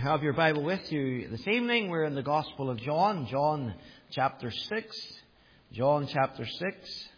have your Bible with you this evening, we're in the Gospel of John, John chapter 6. John chapter 6.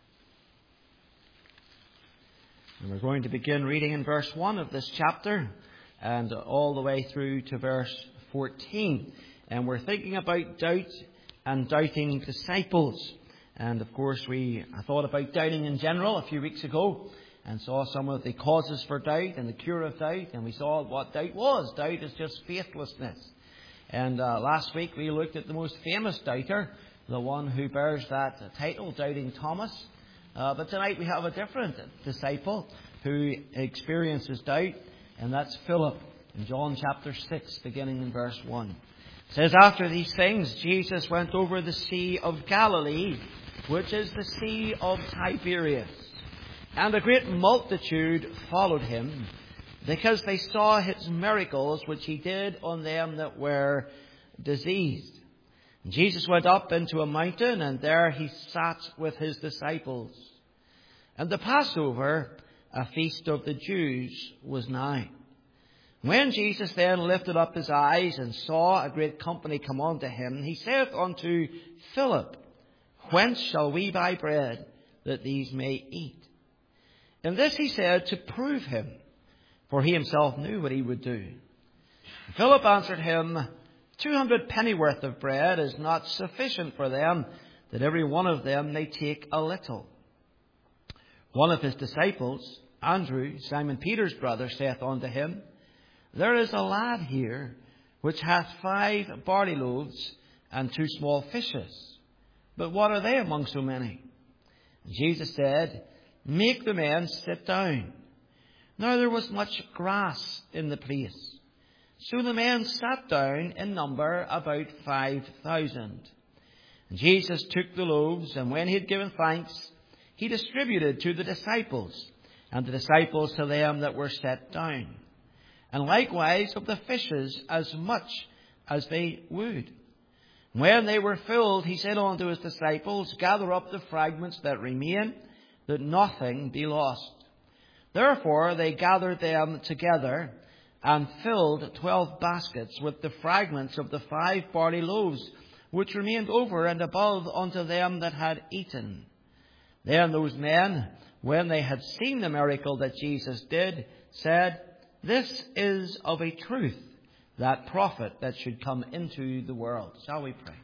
And we're going to begin reading in verse 1 of this chapter and all the way through to verse 14. And we're thinking about doubt and doubting disciples. And of course I thought about doubting in general a few weeks ago and saw some of the causes for doubt and the cure of doubt. And we saw what doubt was. Doubt is just faithlessness. And last week we looked at the most famous doubter, the one who bears that title, Doubting Thomas. But tonight we have a different disciple who experiences doubt, and that's Philip in John chapter 6, beginning in verse 1. It says, "After these things, Jesus went over the Sea of Galilee, which is the Sea of Tiberias. And a great multitude followed him, because they saw his miracles which he did on them that were diseased. And Jesus went up into a mountain, and there he sat with his disciples. And the Passover, a feast of the Jews, was nigh. When Jesus then lifted up his eyes and saw a great company come unto him, he saith unto Philip, Whence shall we buy bread, that these may eat? And this he said to prove him, for he himself knew what he would do. Philip answered him, 200 pennyworth of bread is not sufficient for them, that every one of them may take a little. One of his disciples, Andrew, Simon Peter's brother, saith unto him, There is a lad here, which hath 5 barley loaves and 2 small fishes. But what are they among so many? And Jesus said, Make the men sit down. Now there was much grass in the place. So the men sat down in number about 5,000. And Jesus took the loaves, and when he had given thanks, he distributed to the disciples, and the disciples to them that were set down. And likewise of the fishes as much as they would. When they were filled, he said unto his disciples, Gather up the fragments that remain, that nothing be lost. Therefore they gathered them together, and filled 12 baskets with the fragments of the 5 barley loaves, which remained over and above unto them that had eaten. Then those men, when they had seen the miracle that Jesus did, said, This is of a truth that prophet that should come into the world." Shall we pray?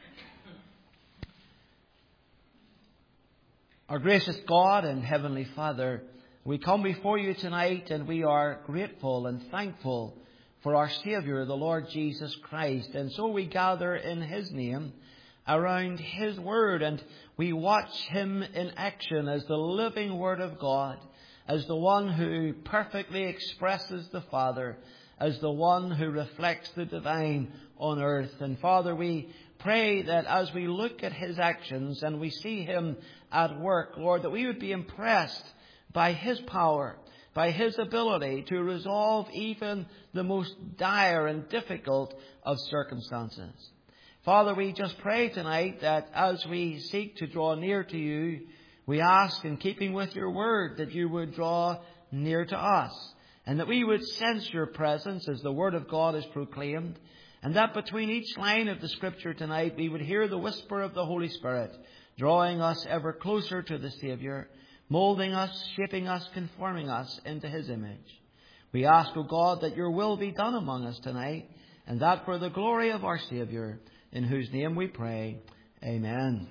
Our gracious God and Heavenly Father, we come before you tonight, and we are grateful and thankful for our Saviour, the Lord Jesus Christ. And so we gather in his name around his word, and we watch him in action as the living word of God, as the one who perfectly expresses the Father, as the one who reflects the divine on earth. And Father, we pray that as we look at his actions and we see him at work, Lord, that we would be impressed by his power, by his ability to resolve even the most dire and difficult of circumstances. Father, we just pray tonight that as we seek to draw near to you, we ask, in keeping with your word, that you would draw near to us, and that we would sense your presence as the word of God is proclaimed, and that between each line of the Scripture tonight we would hear the whisper of the Holy Spirit, drawing us ever closer to the Saviour, molding us, shaping us, conforming us into his image. We ask, O God, that your will be done among us tonight, and that for the glory of our Saviour, in whose name we pray. Amen.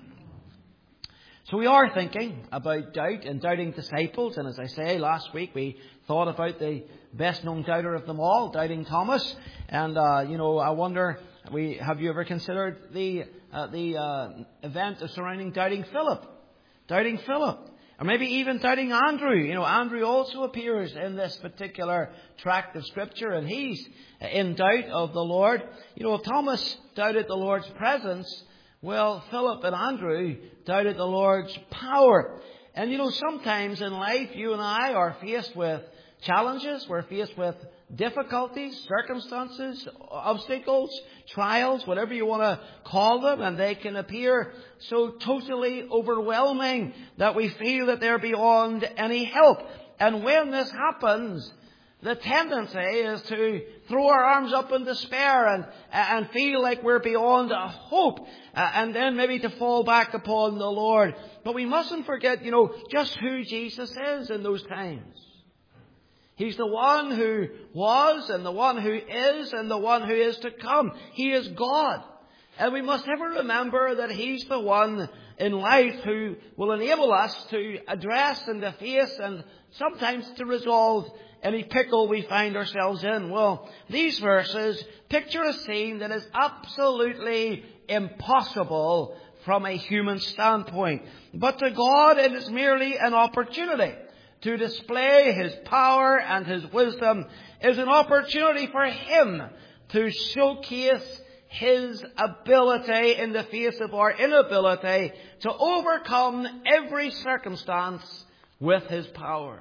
So we are thinking about doubt and doubting disciples. And as I say, last week we thought about the best known doubter of them all, Doubting Thomas. And, I wonder, have you ever considered the event surrounding Doubting Philip? Doubting Philip. Or maybe even doubting Andrew. Andrew also appears in this particular tract of Scripture, and he's in doubt of the Lord. If Thomas doubted the Lord's presence, well, Philip and Andrew doubted the Lord's power. And sometimes in life, you and I are faced with challenges. We're faced with difficulties, circumstances, obstacles, trials, whatever you want to call them. And they can appear so totally overwhelming that we feel that they're beyond any help. And when this happens, The tendency is to throw our arms up in despair and feel like we're beyond hope, and then maybe to fall back upon the Lord. But we mustn't forget, just who Jesus is in those times. He's the one who was, and the one who is, and the one who is to come. He is God. And we must ever remember that He's the one in life who will enable us to address and to face and sometimes to resolve any pickle we find ourselves in. Well, these verses picture a scene that is absolutely impossible from a human standpoint. But to God, it is merely an opportunity to display His power and His wisdom. It is an opportunity for Him to showcase His ability in the face of our inability to overcome every circumstance with His power.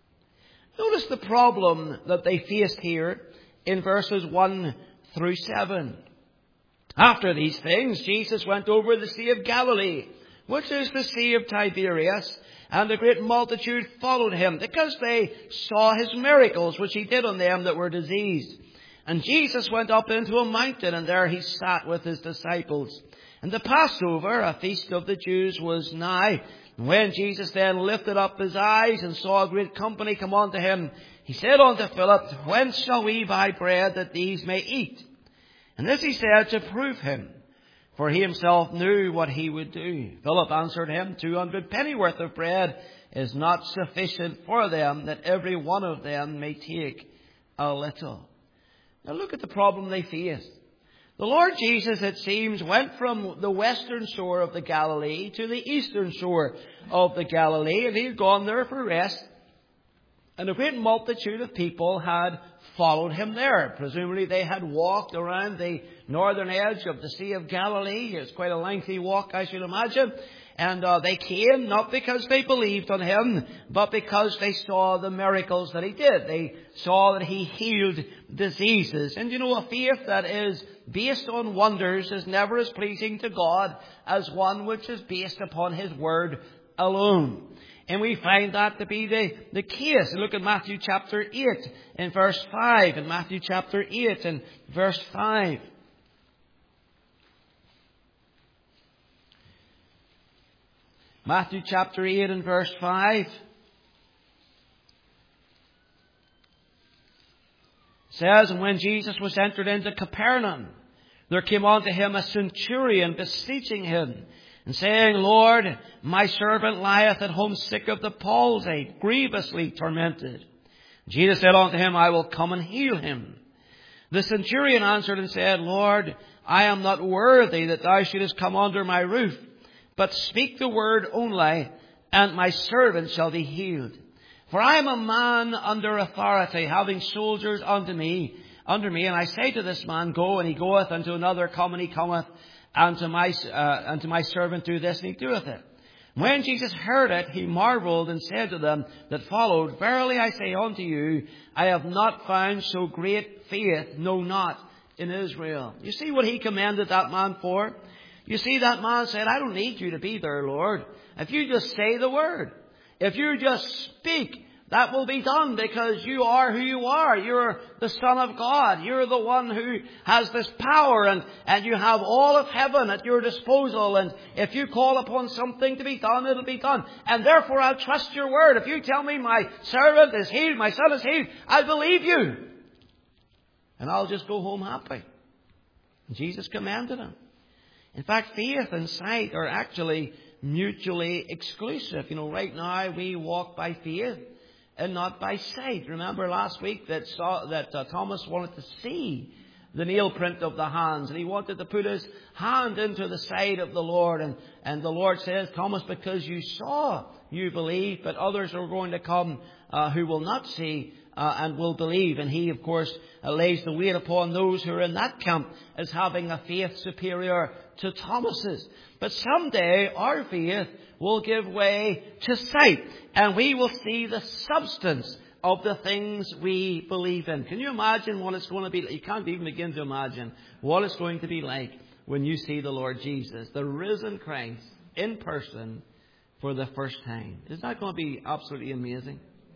Notice the problem that they faced here in verses 1 through 7. After these things, Jesus went over the Sea of Galilee, which is the Sea of Tiberias, and a great multitude followed Him, because they saw His miracles, which He did on them that were diseased. And Jesus went up into a mountain, and there He sat with His disciples. And the Passover, a feast of the Jews, was nigh. And when Jesus then lifted up His eyes and saw a great company come unto Him, He said unto Philip, Whence shall we buy bread that these may eat? And this He said to prove Him, for He Himself knew what He would do. Philip answered Him, 200 pennyworth of bread is not sufficient for them, that every one of them may take a little. Now look at the problem they faced. The Lord Jesus, it seems, went from the western shore of the Galilee to the eastern shore of the Galilee, and He'd gone there for rest. And a great multitude of people had followed Him there. Presumably they had walked around the northern edge of the Sea of Galilee. It's quite a lengthy walk, I should imagine. And they came not because they believed on Him, but because they saw the miracles that He did. They saw that He healed diseases. And a faith that is based on wonders is never as pleasing to God as one which is based upon His Word alone. And we find that to be the case. Look at Matthew chapter 8 and verse 5. In Matthew chapter 8 and verse 5. Matthew chapter 8 and verse 5 says, And when Jesus was entered into Capernaum, there came unto Him a centurion beseeching Him, and saying, Lord, my servant lieth at home sick of the palsy, grievously tormented. Jesus said unto him, I will come and heal him. The centurion answered and said, Lord, I am not worthy that Thou shouldest come under my roof, but speak the word only, and my servant shall be healed. For I am a man under authority, having soldiers under me, and I say to this man, Go, and he goeth, and to another, Come, and he cometh, and to my servant, Do this, and he doeth it. When Jesus heard it, He marveled and said to them that followed, Verily I say unto you, I have not found so great faith, no, not in Israel. You see what He commended that man for? You see, that man said, I don't need you to be there, Lord. If you just say the word, if you just speak, that will be done, because you are who you are. You're the Son of God. You're the one who has this power, and you have all of heaven at your disposal. And if you call upon something to be done, it'll be done. And therefore I'll trust your word. If you tell me my servant is healed, my son is healed, I believe you. And I'll just go home happy. And Jesus commanded him. In fact, faith and sight are actually mutually exclusive. Right now we walk by faith and not by sight. Remember last week that Thomas wanted to see the nail print of the hands, and he wanted to put his hand into the side of the Lord. And the Lord says, Thomas, because you saw, you believe, but others are going to come who will not see and will believe. And He, of course, lays the weight upon those who are in that camp as having a faith superior to Thomas's. But someday our faith will give way to sight, and we will see the substance of the things we believe in. Can you imagine what it's going to be like? You can't even begin to imagine what it's going to be like when you see the Lord Jesus, the risen Christ, in person for the first time. Isn't that going to be absolutely amazing?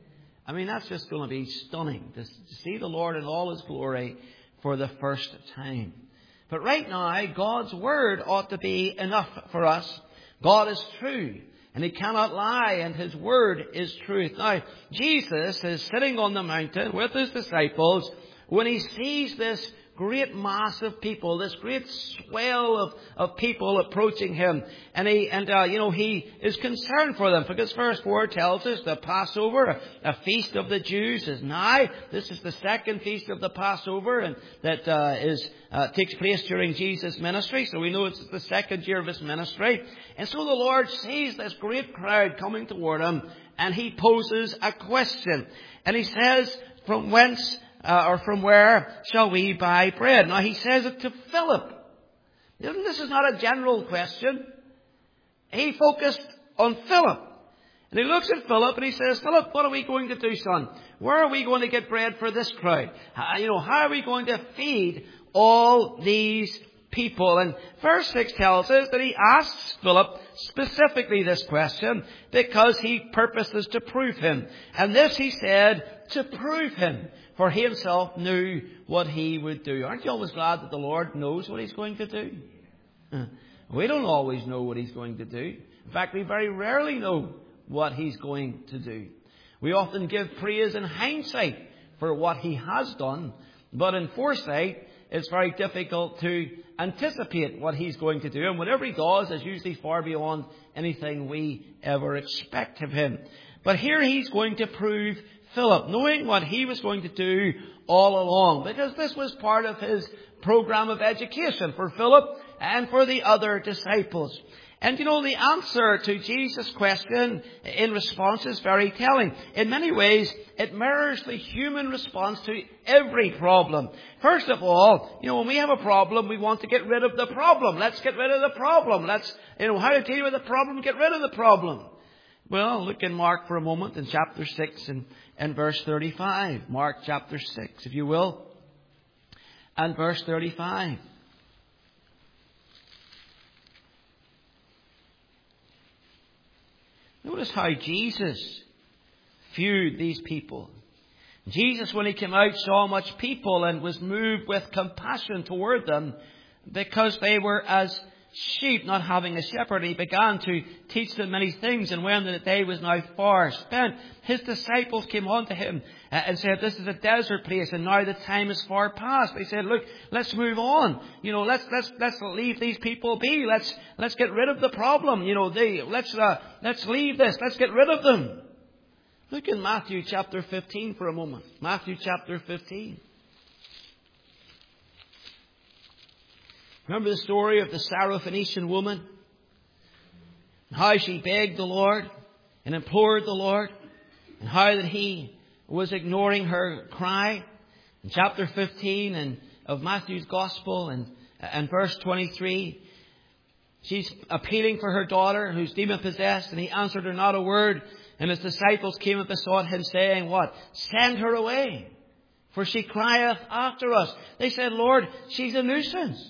I mean, that's just going to be stunning to see the Lord in all His glory for the first time. But right now, God's Word ought to be enough for us. God is true, and He cannot lie, and His Word is truth. Now, Jesus is sitting on the mountain with His disciples when He sees this great mass of people, this great swell of people approaching Him. And He is concerned for them, because verse 4 tells us the Passover, a feast of the Jews, is nigh. This is the second feast of the Passover, and that takes place during Jesus' ministry. So we know it's the second year of His ministry. And so the Lord sees this great crowd coming toward Him, and He poses a question. And He says, from whence or from where shall we buy bread? Now He says it to Philip. This is not a general question. He focused on Philip. And He looks at Philip and He says, Philip, what are we going to do, son? Where are we going to get bread for this crowd? How are we going to feed all these people? And verse 6 tells us that He asks Philip specifically this question because He purposes to prove him. And this He said to prove him, for He Himself knew what He would do. Aren't you always glad that the Lord knows what He's going to do? We don't always know what He's going to do. In fact, we very rarely know what He's going to do. We often give praise in hindsight for what He has done, but in foresight, it's very difficult to anticipate what He's going to do. And whatever He does is usually far beyond anything we ever expect of Him. But here He's going to prove Philip, knowing what he was going to do all along, because this was part of His program of education for Philip and for the other disciples. And the answer to Jesus' question in response is very telling. In many ways, it mirrors the human response to every problem. First of all, when we have a problem, we want to get rid of the problem. Let's get rid of the problem. How to deal with the problem, get rid of the problem. Well, look in Mark for a moment in chapter 6 and verse 35. Mark chapter 6, if you will, and verse 35. Notice how Jesus viewed these people. Jesus, when He came out, saw much people and was moved with compassion toward them because they were as sheep not having a shepherd. He began to teach them many things, and when the day was now far spent, His disciples came unto Him and said, this is a desert place, and now the time is far past. They said, look, let's move on. Let's leave these people be. Let's get rid of the problem. Let's leave this. Let's get rid of them. Look in Matthew chapter 15 for a moment. Matthew chapter 15. Remember the story of the Syrophoenician woman? How she begged the Lord and implored the Lord, and how that He was ignoring her cry. In chapter 15 of Matthew's Gospel and verse 23, she's appealing for her daughter who's demon-possessed, and He answered her not a word. And His disciples came and besought Him, saying, what? Send her away, for she crieth after us. They said, Lord, she's a nuisance.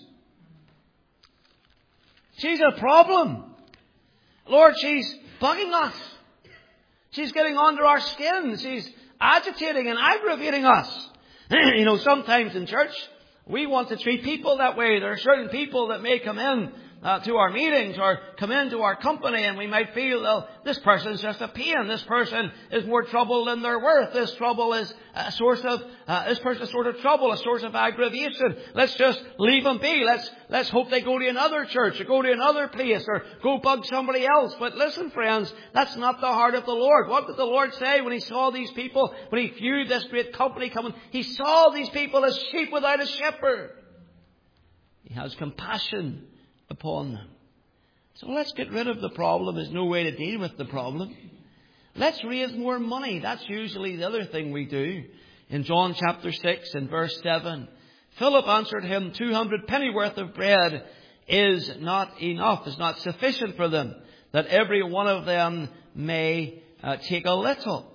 She's a problem. Lord, she's bugging us. She's getting under our skin. She's agitating and aggravating us. Sometimes in church, we want to treat people that way. There are certain people that may come in to our meetings or come into our company, and we might feel, well, this person's just a pain. This person is more trouble than they're worth. This trouble is this person's a sort of trouble, a source of aggravation. Let's just leave them be. Let's hope they go to another church or go to another place or go bug somebody else. But listen, friends, that's not the heart of the Lord. What did the Lord say when He saw these people, when He viewed this great company coming? He saw these people as sheep without a shepherd. He has compassion upon them. So let's get rid of the problem. There's no way to deal with the problem. Let's raise more money. That's usually the other thing we do. In John chapter 6 and verse 7, Philip answered Him, 200 pennyworth of bread is not enough, is not sufficient for them, that every one of them may take a little.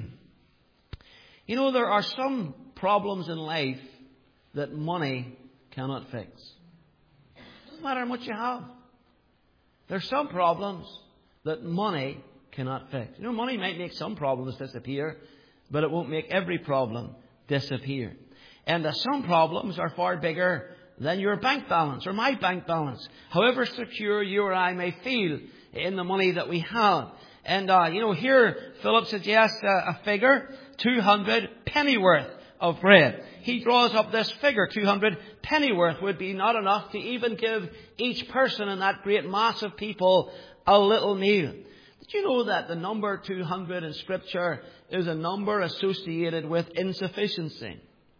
There are some problems in life that money cannot fix. Doesn't matter how much you have. There's some problems that money cannot fix. Money might make some problems disappear, but it won't make every problem disappear. And some problems are far bigger than your bank balance or my bank balance, however secure you or I may feel in the money that we have. And, here Philip suggests a figure, 200 pennyworth of bread. He draws up this figure, 200 pennyworth would be not enough to even give each person in that great mass of people a little meal. Did you know that the number 200 in Scripture is a number associated with insufficiency?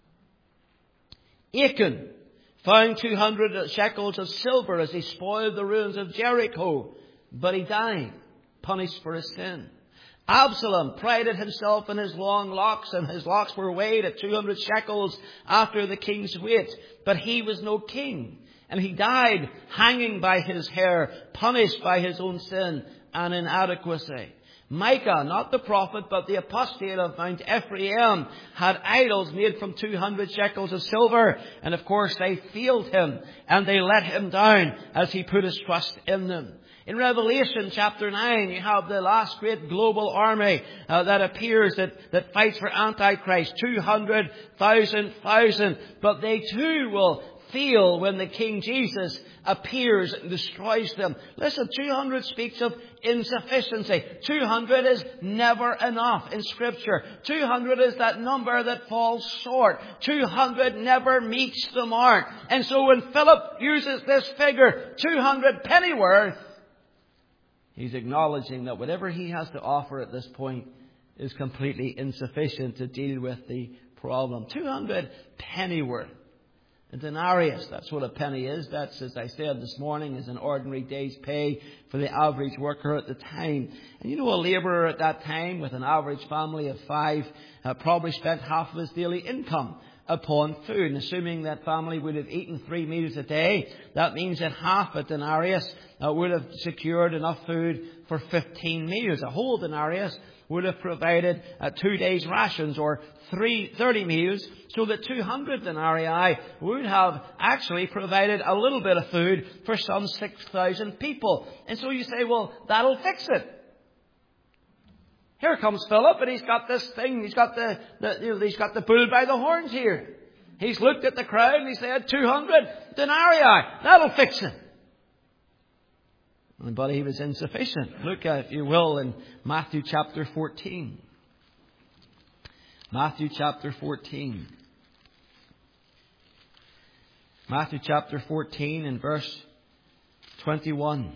Achan found 200 shekels of silver as he spoiled the ruins of Jericho, but he died, punished for his sin. Absalom prided himself in his long locks, and his locks were weighed at 200 shekels after the king's weight. But he was no king, and he died hanging by his hair, punished by his own sin and inadequacy. Micah, not the prophet, but the apostate of Mount Ephraim, had idols made from 200 shekels of silver. And of course they failed him, and they let him down as he put his trust in them. In Revelation chapter 9, you have the last great global army that appears that fights for Antichrist, 200,000. But they too will fail when the King Jesus appears and destroys them. Listen, 200 speaks of insufficiency. 200 is never enough in Scripture. 200 is that number that falls short. 200 never meets the mark. And so when Philip uses this figure, 200 pennyworth, he's acknowledging that whatever he has to offer at this point is completely insufficient to deal with the problem. 200 pennyworth. A denarius, that's what a penny is. That's, as I said this morning, is an ordinary day's pay for the average worker at the time. And a labourer at that time with an average family of 5 probably spent half of his daily income upon food. And assuming that family would have eaten 3 meals a day, that means that half a denarius would have secured enough food for 15 meals. A whole denarius would have provided 2 days' rations or 30 meals, so that 200 denarii would have actually provided a little bit of food for some 6,000 people. And so you say, well, that'll fix it. Here comes Philip, and he's got this thing. He's got he's got the bull by the horns here. He's looked at the crowd and he said, 200 denarii. That'll fix it. But he was insufficient. Look, if you will, in Matthew chapter 14. Matthew chapter 14. Matthew chapter 14 and verse 21.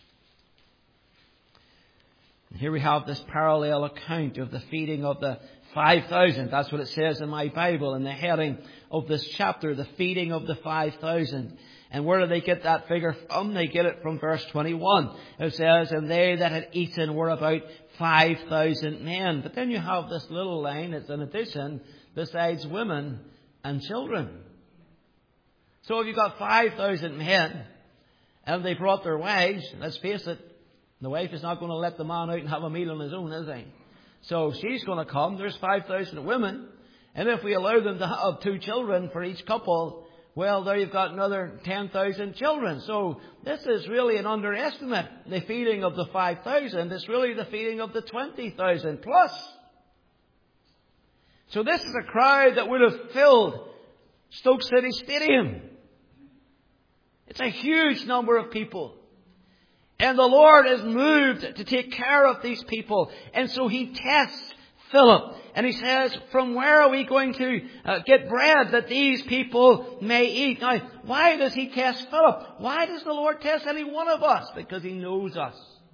And here we have this parallel account of the feeding of the 5,000. That's what it says in my Bible in the heading of this chapter, the feeding of the 5,000. And where do they get that figure from? They get it from verse 21. It says, and they that had eaten were about 5,000 men. But then you have this little line, it's an addition, besides women and children. So if you've got 5,000 men, and they brought their wives, let's face it, the wife is not going to let the man out and have a meal on his own, is he? So she's going to come. There's 5,000 women. And if we allow them to have 2 children for each couple, well, there you've got another 10,000 children. So this is really an underestimate. The feeding of the 5,000 is really the feeding of the 20,000 plus. So this is a crowd that would have filled Stoke City Stadium. It's a huge number of people. And the Lord is moved to take care of these people. And so he tests Philip. And he says, from where are we going to get bread that these people may eat? Now, why does he test Philip? Why does the Lord test any one of us? Because he knows us.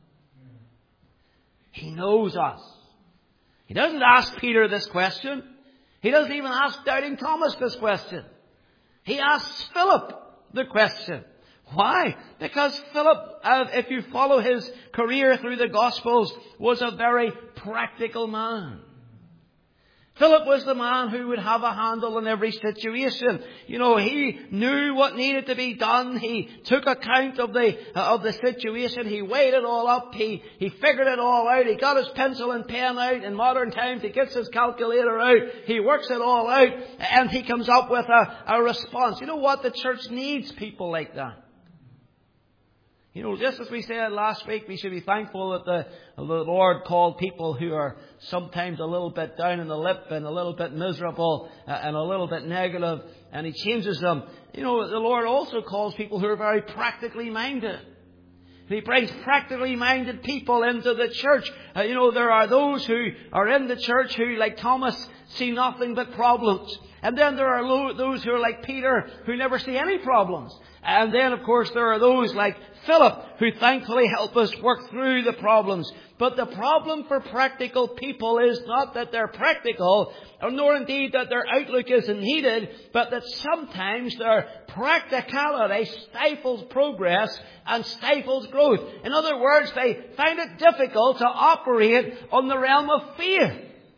He knows us. He doesn't ask Peter this question. He doesn't even ask Doubting Thomas this question. He asks Philip the question. Why? Because Philip, if you follow his career through the Gospels, was a very practical man. Philip was the man who would have a handle on every situation. He knew what needed to be done. He took account of the situation. He weighed it all up. He figured it all out. He got his pencil and pen out. In modern times, he gets his calculator out. He works it all out, and he comes up with a response. You know what? The church needs people like that. You know, just as we said last week, we should be thankful that the Lord called people who are sometimes a little bit down in the lip and a little bit miserable and a little bit negative, and He changes them. You know, the Lord also calls people who are very practically minded. He brings practically minded people into the church. You know, there are those who are in the church who, like Thomas, see nothing but problems. And then there are those who are like Peter, who never see any problems. And then, of course, there are those like Philip, who thankfully help us work through the problems. But the problem for practical people is not that they're practical, nor indeed that their outlook isn't needed, but that sometimes their practicality stifles progress and stifles growth. In other words, they find it difficult to operate on the realm of faith.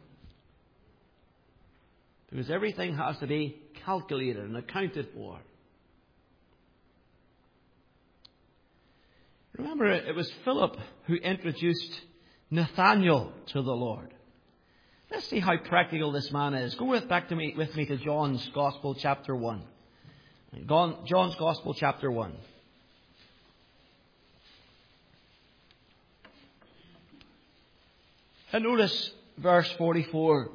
Because everything has to be calculated and accounted for. Remember, it was Philip who introduced Nathanael to the Lord. Let's see how practical this man is. Go with me to John's Gospel, chapter 1. John's Gospel, chapter 1. And notice verse 44.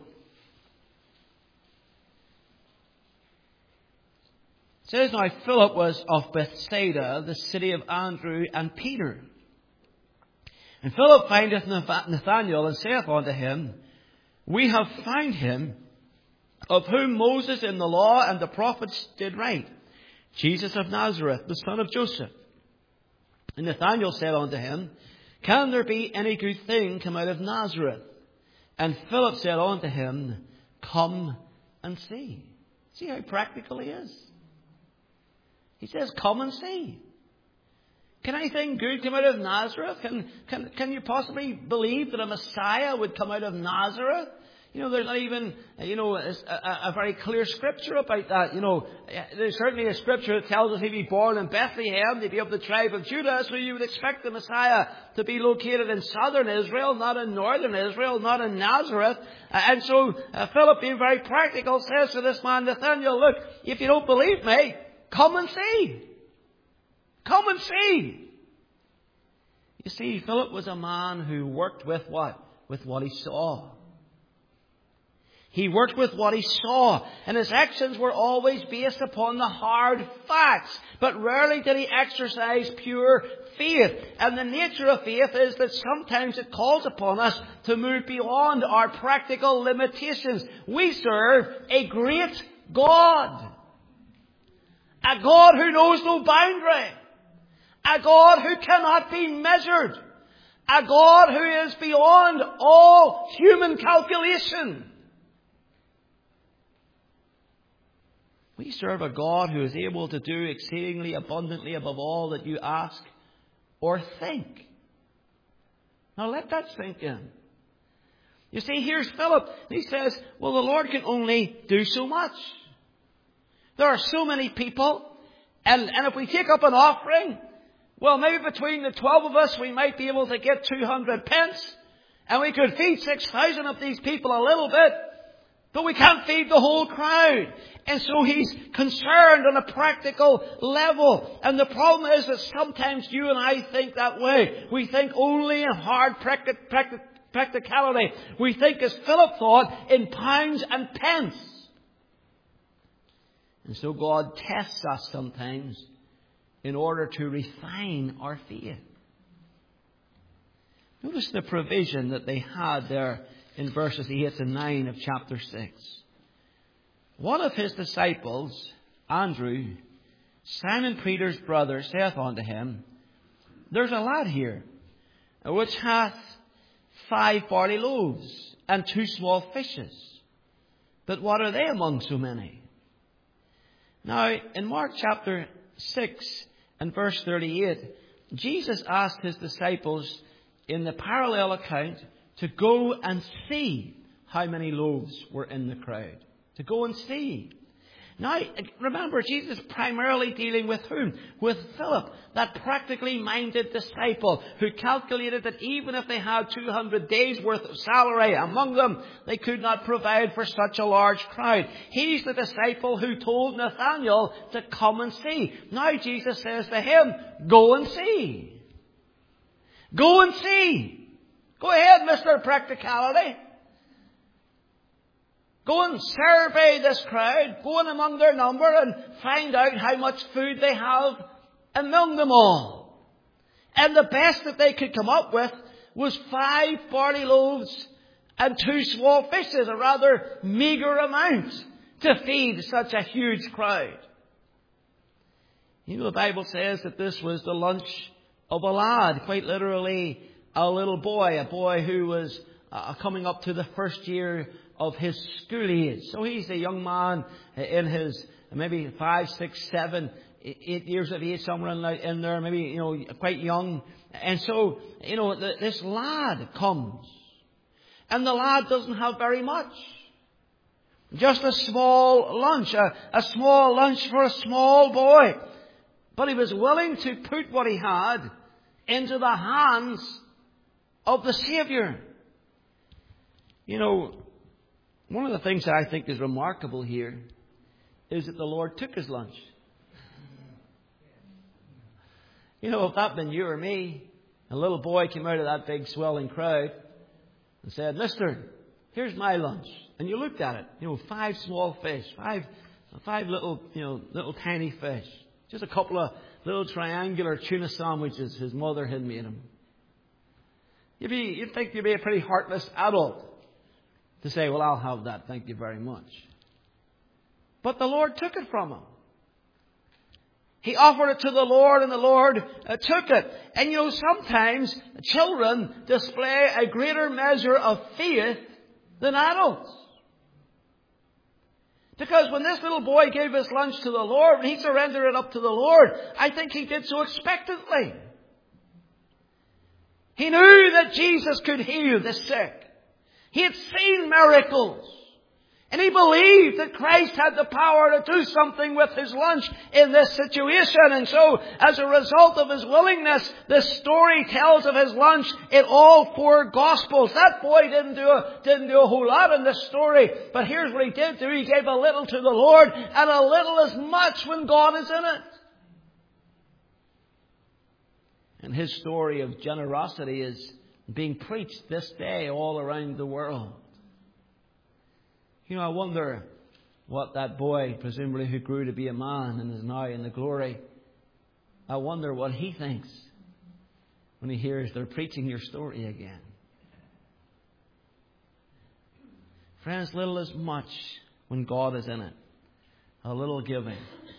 It says, now Philip was of Bethsaida, the city of Andrew and Peter. And Philip findeth Nathanael, and saith unto him, we have found him, of whom Moses in the law and the prophets did write, Jesus of Nazareth, the son of Joseph. And Nathanael said unto him, can there be any good thing come out of Nazareth? And Philip said unto him, come and see. See how practical he is? He says, come and see. Can anything good come out of Nazareth? Can you possibly believe that a Messiah would come out of Nazareth? You know, there's not even, a very clear scripture about that. You know, there's certainly a scripture that tells us he'd be born in Bethlehem, he'd be of the tribe of Judah, so you would expect the Messiah to be located in southern Israel, not in northern Israel, not in Nazareth. And so Philip, being very practical, says to this man, Nathanael, look, if you don't believe me, come and see. Come and see. You see, Philip was a man who worked with what? With what he saw. He worked with what he saw. And his actions were always based upon the hard facts. But rarely did he exercise pure faith. And the nature of faith is that sometimes it calls upon us to move beyond our practical limitations. We serve a great God. A God who knows no boundary. A God who cannot be measured. A God who is beyond all human calculation. We serve a God who is able to do exceedingly abundantly above all that you ask or think. Now let that sink in. You see, here's Philip. He says, well, the Lord can only do so much. There are so many people. And if we take up an offering, well, maybe between the 12 of us, we might be able to get 200 pence. And we could feed 6,000 of these people a little bit. But we can't feed the whole crowd. And so he's concerned on a practical level. And the problem is that sometimes you and I think that way. We think only in hard practicality. We think, as Philip thought, in pounds and pence. And so God tests us sometimes in order to refine our faith. Notice the provision that they had there in verses 8 and 9 of chapter 6. One of his disciples, Andrew, Simon Peter's brother, saith unto him, there's a lad here, which hath 5 barley loaves and 2 small fishes. But what are they among so many? Now, in Mark chapter 6 and verse 38, Jesus asked his disciples in the parallel account to go and see how many loaves were in the crowd. To go and see. Now, remember, Jesus is primarily dealing with whom? With Philip, that practically minded disciple who calculated that even if they had 200 days' worth of salary among them, they could not provide for such a large crowd. He's the disciple who told Nathanael to come and see. Now Jesus says to him, go and see. Go and see. Go ahead, Mr. Practicality. Go and survey this crowd, go in among their number and find out how much food they have among them all. And the best that they could come up with was 5 barley loaves and 2 small fishes, a rather meagre amount to feed such a huge crowd. You know, the Bible says that this was the lunch of a lad, quite literally a little boy, a boy who was coming up to the first year of his school age. So he's a young man in his maybe 5, 6, 7, 8 years of age, somewhere in there, maybe, quite young. And so, this lad comes. And the lad doesn't have very much. Just a small lunch, a small lunch for a small boy. But he was willing to put what he had into the hands of the Saviour. One of the things that I think is remarkable here is that the Lord took his lunch. If that had been you or me, a little boy came out of that big swelling crowd and said, Mister, here's my lunch. And you looked at it, 5 small fish, five little tiny fish. Just a couple of little triangular tuna sandwiches his mother had made him. You'd think you'd be a pretty heartless adult to say, well, I'll have that, thank you very much. But the Lord took it from him. He offered it to the Lord, and the Lord took it. And sometimes children display a greater measure of faith than adults. Because when this little boy gave his lunch to the Lord, when he surrendered it up to the Lord, I think he did so expectantly. He knew that Jesus could heal the sick. He had seen miracles. And he believed that Christ had the power to do something with his lunch in this situation. And so, as a result of his willingness, the story tells of his lunch in all 4 Gospels. That boy didn't do a whole lot in this story. But here's what he did do. He gave a little to the Lord, and a little is much when God is in it. And his story of generosity is being preached this day all around the world. I wonder what that boy, presumably who grew to be a man and is now in the glory, I wonder what he thinks when he hears they're preaching your story again. Friends, little is much when God is in it. A little giving,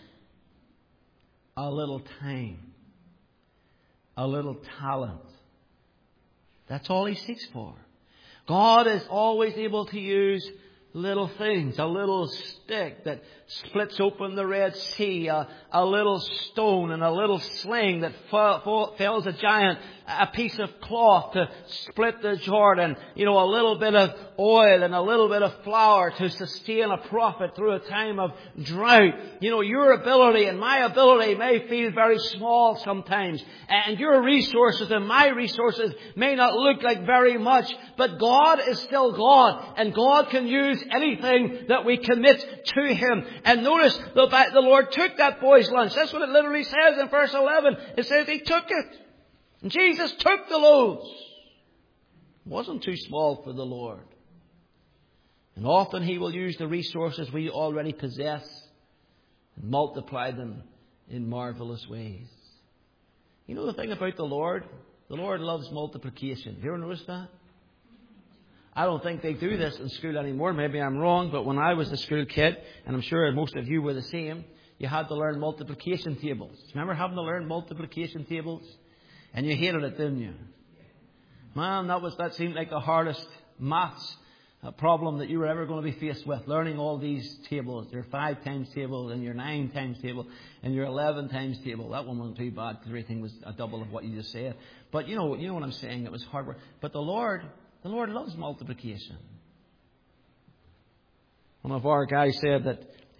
a little time, a little talent. That's all he seeks for. God is always able to use little things, a little stick that splits open the Red Sea, a little stone and a little sling that fells a giant, a piece of cloth to split the Jordan, a little bit of oil and a little bit of flour to sustain a prophet through a time of drought. Your ability and my ability may feel very small sometimes, and your resources and my resources may not look like very much, but God is still God, and God can use anything that we commit to Him. And notice the Lord took that boy's lunch. That's what it literally says in verse 11. It says He took it. And Jesus took the loaves. It wasn't too small for the Lord. And often He will use the resources we already possess and multiply them in marvelous ways. The thing about the Lord loves multiplication. Have you ever noticed that? I don't think they do this in school anymore. Maybe I'm wrong, but when I was a school kid, and I'm sure most of you were the same, you had to learn multiplication tables. Do you remember having to learn multiplication tables? And you hated it, didn't you? Man, that seemed like the hardest maths problem that you were ever going to be faced with. Learning all these tables, your 5 times table and your 9 times table and your 11 times table. That one wasn't too bad because everything was a double of what you just said. But you know what I'm saying. It was hard work. But the Lord loves multiplication. One of our guys said that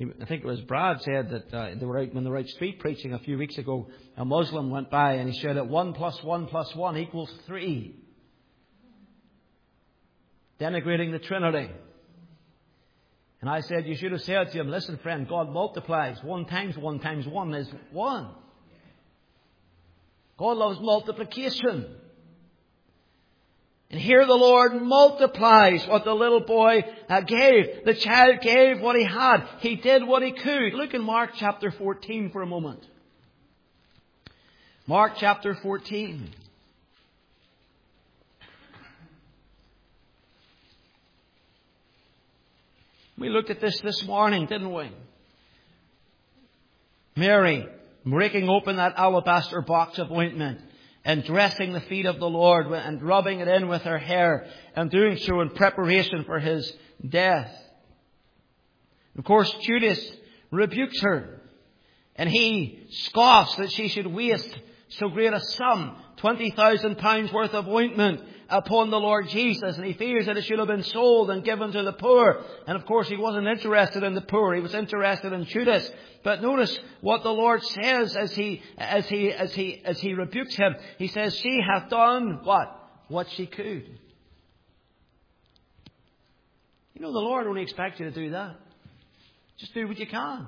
I think it was Brad said that they were out, when they were out street preaching a few weeks ago, a Muslim went by and he shouted, 1 + 1 + 1 = 3. Denigrating the Trinity. And I said, you should have said to him, listen friend, God multiplies. 1 times 1 times 1 is 1. God loves multiplication. And here the Lord multiplies what the little boy gave. The child gave what he had. He did what he could. Look in Mark chapter 14 for a moment. Mark chapter 14. We looked at this morning, didn't we? Mary breaking open that alabaster box of ointment and dressing the feet of the Lord and rubbing it in with her hair and doing so in preparation for his death. Of course, Judas rebukes her and he scoffs that she should waste so great a sum, £20,000 worth of ointment upon the Lord Jesus, and he fears that it should have been sold and given to the poor. And of course he wasn't interested in the poor, he was interested in Judas. But notice what the Lord says as he rebukes him. He says, she hath done what she could. You know, the Lord only expects you to do that. Just do what you can.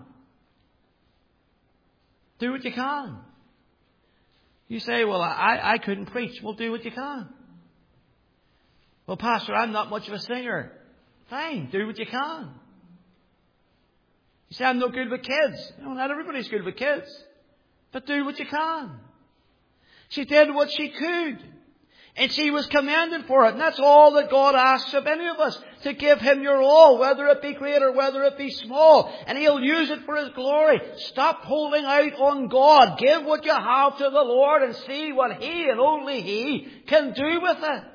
Do what you can. You say, well, I couldn't preach. Well, do what you can. Well, Pastor, I'm not much of a singer. Fine, do what you can. You say, I'm no good with kids. No, not everybody's good with kids. But do what you can. She did what she could. And she was commended for it. And that's all that God asks of any of us. To give Him your all, whether it be great or whether it be small. And He'll use it for His glory. Stop holding out on God. Give what you have to the Lord and see what He and only He can do with it.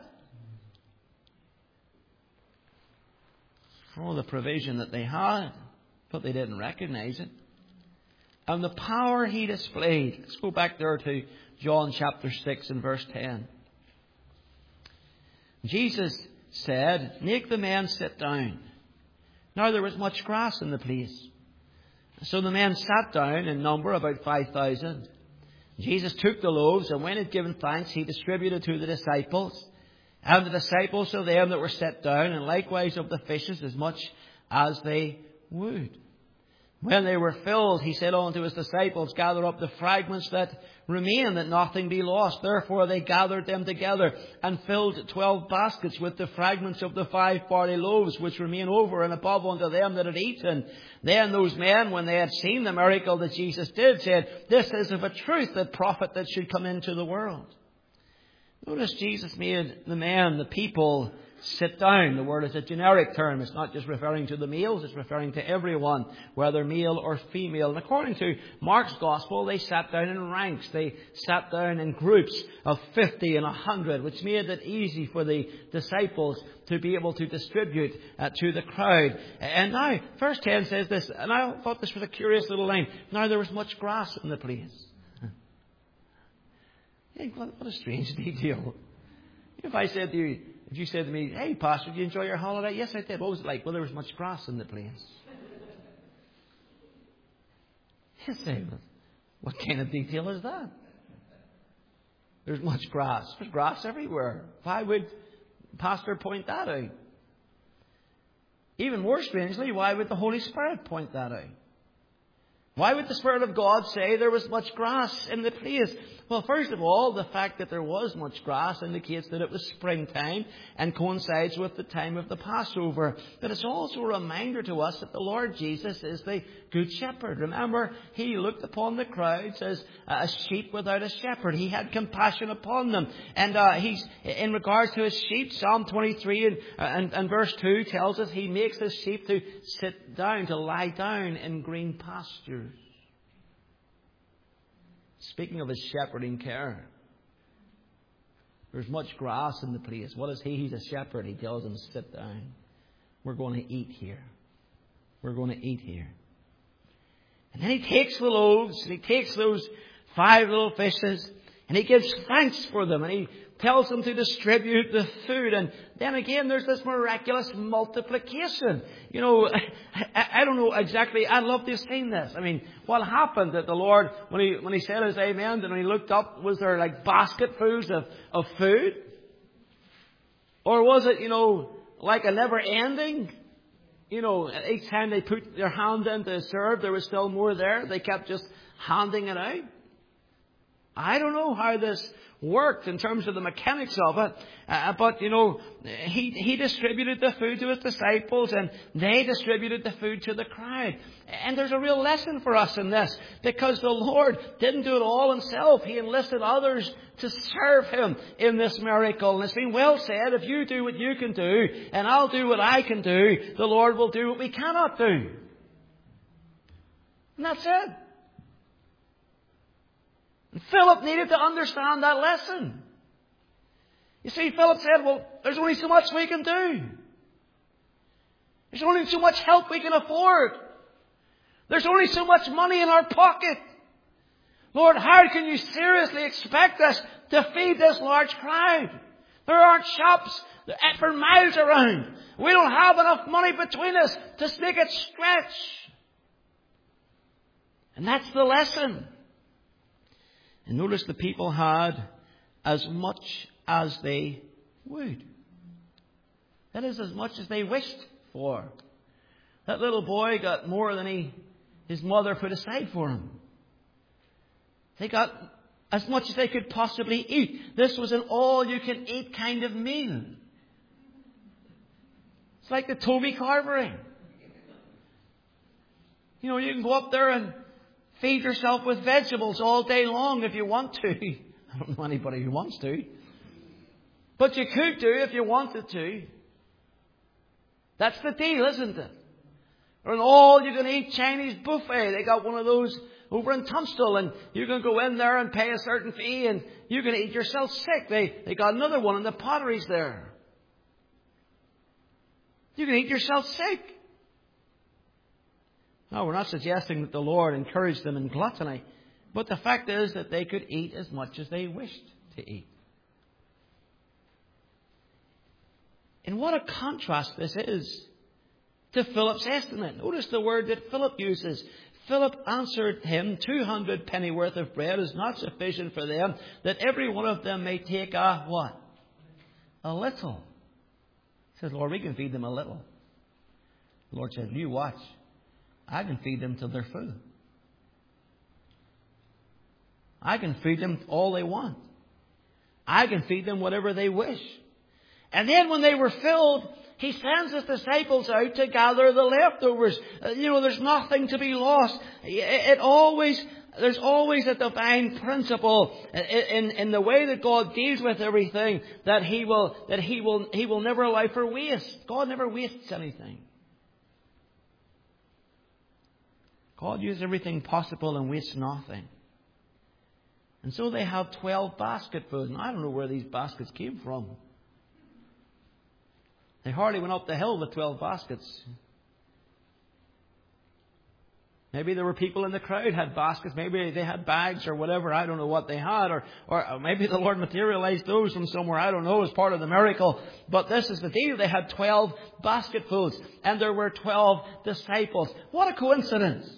Oh, the provision that they had, but they didn't recognize it. And the power He displayed. Let's go back there to John chapter 6 and verse 10. Jesus said, make the men sit down. Now there was much grass in the place. So the men sat down in number, about 5,000. Jesus took the loaves, and when He had given thanks, He distributed to the disciples. And the disciples of them that were set down, and likewise of the fishes, as much as they would. When they were filled, He said unto His disciples, gather up the fragments that remain, that nothing be lost. Therefore they gathered them together, and filled 12 baskets with the fragments of the 5 barley loaves, which remain over and above unto them that had eaten. Then those men, when they had seen the miracle that Jesus did, said, this is of a truth that prophet that should come into the world. Notice Jesus made the men, the people, sit down. The word is a generic term. It's not just referring to the males, it's referring to everyone, whether male or female. And according to Mark's Gospel, they sat down in ranks. They sat down in groups of 50 and 100, which made it easy for the disciples to be able to distribute to the crowd. And now, verse 10 says this, and I thought this was a curious little line. Now there was much grass in the place. What a strange detail. If you said to me, hey, Pastor, did you enjoy your holiday? Yes, I did. What was it like? Well, there was much grass in the place. You say, what kind of detail is that? There's much grass. There's grass everywhere. Why would Pastor point that out? Even more strangely, why would the Holy Spirit point that out? Why would the Spirit of God say there was much grass in the place? Well, first of all, the fact that there was much grass indicates that it was springtime and coincides with the time of the Passover. But it's also a reminder to us that the Lord Jesus is the Good Shepherd. Remember, He looked upon the crowds as a sheep without a shepherd. He had compassion upon them. And He's, in regards to His sheep, Psalm 23 and verse 2 tells us He makes His sheep to sit down, to lie down in green pastures. Speaking of His shepherding care, there's much grass in the place. What is He? He's a shepherd. He tells them to sit down. We're going to eat here. We're going to eat here. And then He takes the loaves, and He takes those 5 little fishes, and He gives thanks for them, and He tells them to distribute the food. And then again, there's this miraculous multiplication. You know, I don't know exactly. I'd love to have seen this. I mean, what happened that the Lord, when He said His amen, and when He looked up, was there like basketfuls of food? Or was it, you know, like a never ending? You know, each time they put their hand in to serve, there was still more there. They kept just handing it out. I don't know how this worked in terms of the mechanics of it. But, you know, he distributed the food to His disciples, and they distributed the food to the crowd. And there's a real lesson for us in this, because the Lord didn't do it all Himself. He enlisted others to serve Him in this miracle. And it's been well said, if you do what you can do, and I'll do what I can do, the Lord will do what we cannot do. And that's it. And Philip needed to understand that lesson. You see, Philip said, well, there's only so much we can do. There's only so much help we can afford. There's only so much money in our pocket. Lord, how can you seriously expect us to feed this large crowd? There aren't shops for miles around. We don't have enough money between us to make it stretch. And that's the lesson. And notice the people had as much as they would. That is, as much as they wished for. That little boy got more than his mother put aside for him. They got as much as they could possibly eat. This was an all-you-can-eat kind of meal. It's like the Toby Carvery. You know, you can go up there and feed yourself with vegetables all day long if you want to. I don't know anybody who wants to. But you could do if you wanted to. That's the deal, isn't it? Or an all-you-can-eat Chinese buffet. They got one of those over in Tunstall, and you can go in there and pay a certain fee, and you can eat yourself sick. They got another one in the Potteries there. You can eat yourself sick. No, we're not suggesting that the Lord encouraged them in gluttony, but the fact is that they could eat as much as they wished to eat. And what a contrast this is to Philip's estimate. Notice the word that Philip uses. Philip answered him, 200 pennyworth of bread is not sufficient for them, that every one of them may take a what? A little. He says, Lord, we can feed them a little. The Lord said, you watch. I can feed them till they're full. I can feed them all they want. I can feed them whatever they wish. And then when they were filled, He sends His disciples out to gather the leftovers. There's nothing to be lost. There's always a divine principle in the way that God deals with everything, that He will never allow for waste. God never wastes anything. God uses everything possible and wastes nothing. And so they have 12 basketfuls. And I don't know where these baskets came from. They hardly went up the hill with 12 baskets. Maybe there were people in the crowd who had baskets. Maybe they had bags or whatever. I don't know what they had. Or maybe the Lord materialized those from somewhere. I don't know, as part of the miracle. But this is the deal. They had 12 basketfuls. And there were 12 disciples. What a coincidence.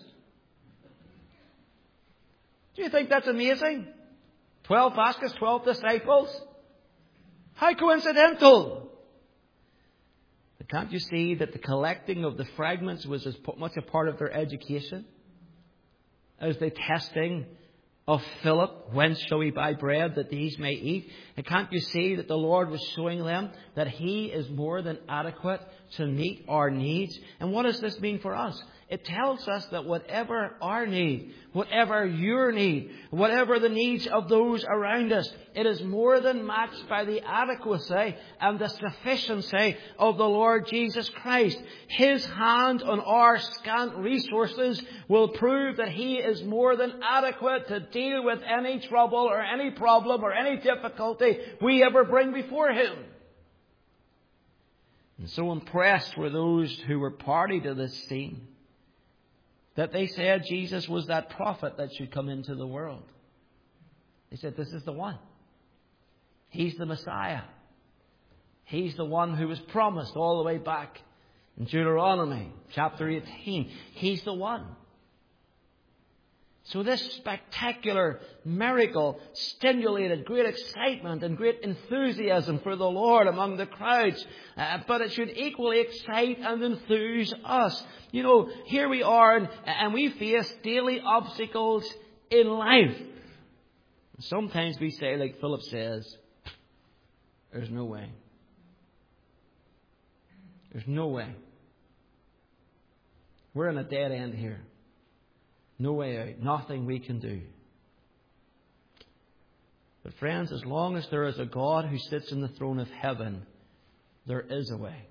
Do you think that's amazing? 12 baskets, 12 disciples. How coincidental. But can't you see that the collecting of the fragments was as much a part of their education as the testing of Philip? Whence shall we buy bread that these may eat? And can't you see that the Lord was showing them that He is more than adequate to meet our needs? And what does this mean for us? It tells us that whatever our need, whatever your need, whatever the needs of those around us, it is more than matched by the adequacy and the sufficiency of the Lord Jesus Christ. His hand on our scant resources will prove that He is more than adequate to deal with any trouble or any problem or any difficulty we ever bring before Him. And so impressed were those who were party to this scene, that they said Jesus was that prophet that should come into the world. They said, this is the one. He's the Messiah. He's the one who was promised all the way back in Deuteronomy chapter 18. He's the one. So this spectacular miracle stimulated great excitement and great enthusiasm for the Lord among the crowds. But it should equally excite and enthuse us. You know, here we are and we face daily obstacles in life. Sometimes we say, like Philip says, there's no way. There's no way. We're in a dead end here. No way out. Nothing we can do. But friends, as long as there is a God who sits in the throne of heaven, there is a way.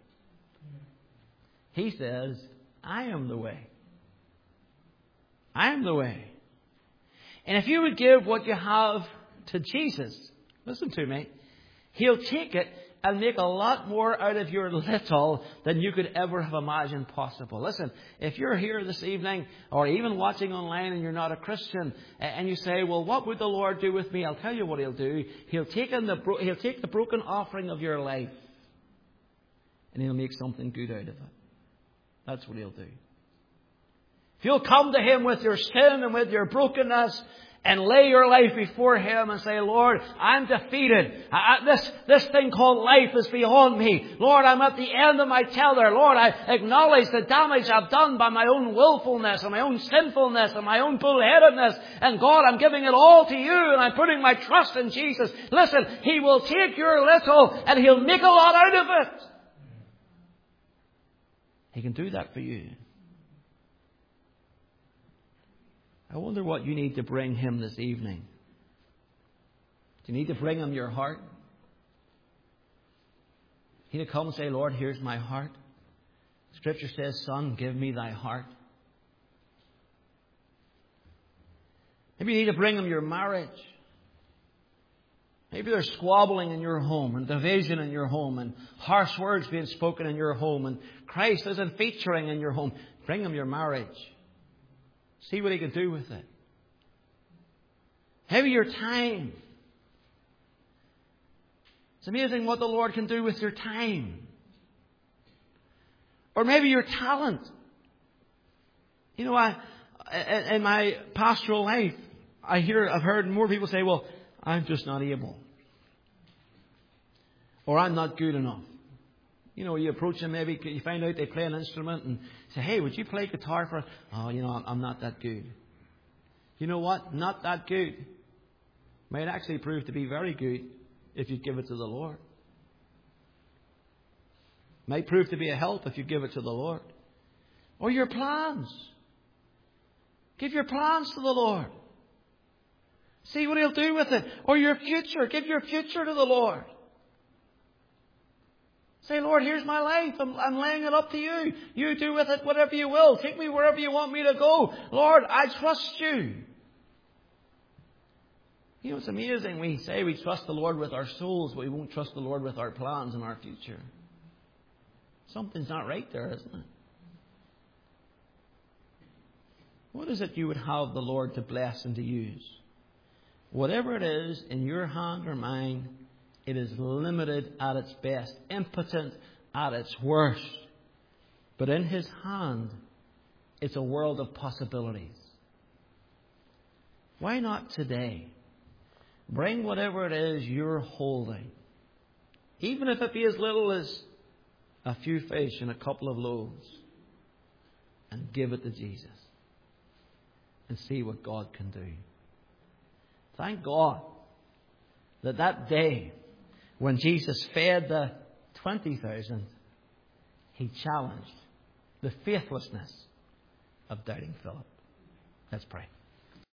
He says, I am the way. I am the way. And if you would give what you have to Jesus, listen to me, He'll take it and make a lot more out of your little than you could ever have imagined possible. Listen, if you're here this evening or even watching online and you're not a Christian and you say, well, what would the Lord do with me? I'll tell you what He'll do. He'll take the broken offering of your life and He'll make something good out of it. That's what He'll do. If you'll come to Him with your sin and with your brokenness and lay your life before Him and say, Lord, I'm defeated. This thing called life is beyond me. Lord, I'm at the end of my tether. Lord, I acknowledge the damage I've done by my own willfulness and my own sinfulness and my own bullheadedness. And God, I'm giving it all to you and I'm putting my trust in Jesus. Listen, He will take your little and He'll make a lot out of it. He can do that for you. I wonder what you need to bring Him this evening. Do you need to bring Him your heart? You need to come and say, Lord, here's my heart. Scripture says, Son, give me thy heart. Maybe you need to bring Him your marriage. Maybe there's squabbling in your home and division in your home and harsh words being spoken in your home and Christ isn't featuring in your home. Bring Him your marriage. See what He can do with it. Maybe your time. It's amazing what the Lord can do with your time. Or maybe your talent. You know, in my pastoral life, I've heard more people say, well, I'm just not able. Or I'm not good enough. You know, you approach them, maybe you find out they play an instrument and say, hey, would you play guitar for us? Oh, you know, I'm not that good. You know what? Not that good might actually prove to be very good if you give it to the Lord. Might prove to be a help if you give it to the Lord. Or your plans. Give your plans to the Lord. See what He'll do with it. Or your future. Give your future to the Lord. Say, Lord, here's my life. I'm laying it up to you. You do with it whatever you will. Take me wherever you want me to go. Lord, I trust you. You know, it's amazing. We say we trust the Lord with our souls, but we won't trust the Lord with our plans and our future. Something's not right there, isn't it? What is it you would have the Lord to bless and to use? Whatever it is in your hand or mine, it is limited at its best, impotent at its worst. But in His hand, it's a world of possibilities. Why not today? Bring whatever it is you're holding. Even if it be as little as a few fish and a couple of loaves. And give it to Jesus. And see what God can do. Thank God that day when Jesus fed the 20,000, He challenged the faithlessness of doubting Philip. Let's pray.